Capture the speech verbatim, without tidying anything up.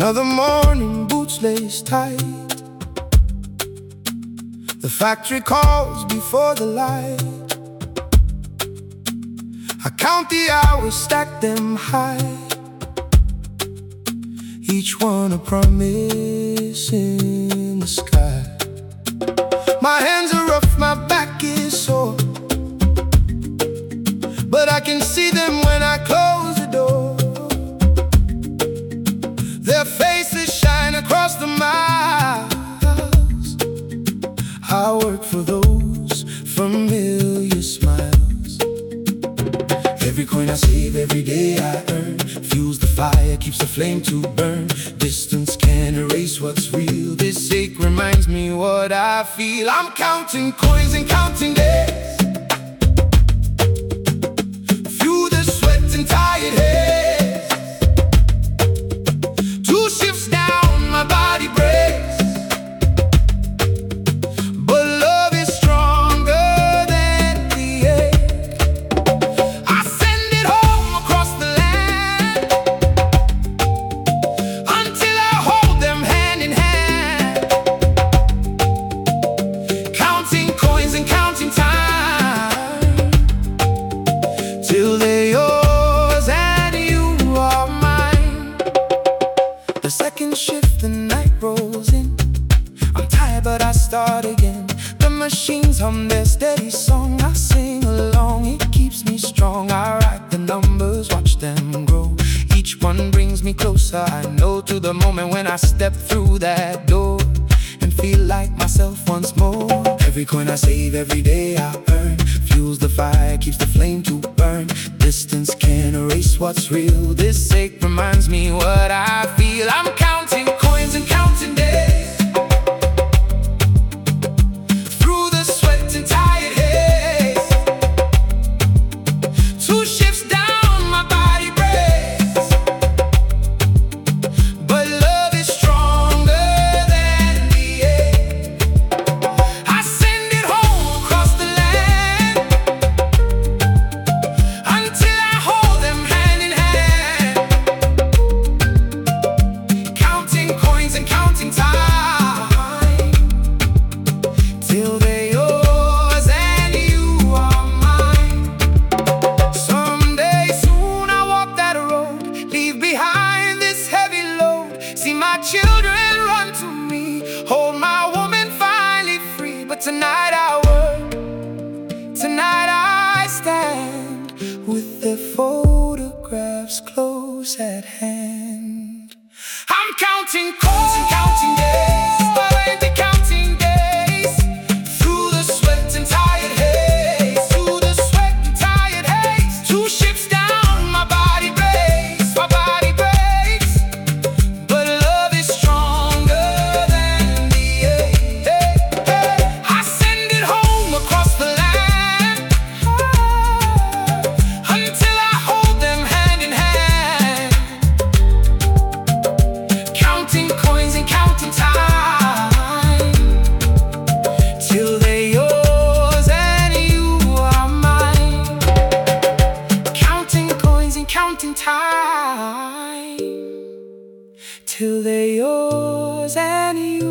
Another morning, boots laced tight. The factory calls before the light. I count the hours, stack them high, each one a promise in the sky. My hands are rough, my back is sore, but I can see them when I close the door. Their faces shine across the miles. I work for those familiar smiles. Every coin I save, every day I earn, fuels the fire, keeps the flame to burn. Distance can't erase what's real. This ache reminds me what I feel. I'm counting coins and counting days, through the sweat and tired heads. Two shifts down, my body breaks, but love is stronger than the ache. I send it home across the land, until I hold them hand in hand. Counting coins and counting time, till they're yours and you are mine. The second shift, the night rolls in. I'm tired but I start again. The machines hum their steady song. I sing along, it keeps me strong. I write the numbers, watch them grow. Each one brings me closer, I know, to the moment when I step through that door and feel like myself once more. Every coin I save, every day I earn, fuels the fire, keeps the flame to burn. Distance can't erase what's real. This ache reminds me what I feel. I'm counting coins and counting days, through the sweat and tired heads. Two shifts down, my body breaks, but love is stronger than the ache. I send it home across the land, until I hold them hand in hand. Counting coins and counting time, till they're yours and you are mine. Someday soon I'll walk that road, leave behind this heavy load. See my children run to me, hold my woman finally free. But tonight I work, tonight I stand, with their photographs close at hand. I'm counting coins and counting days, but I ain't the counting days, through the sweat and tired haze. Through the sweat and tired haze. Two shifts down, my body breaks, my body breaks, but love is stronger than the ache. I send it home across the land, until I hold them hand in hand. Counting coins and counting time, till they're yours and you are mine. Counting coins and counting time, till they're yours and you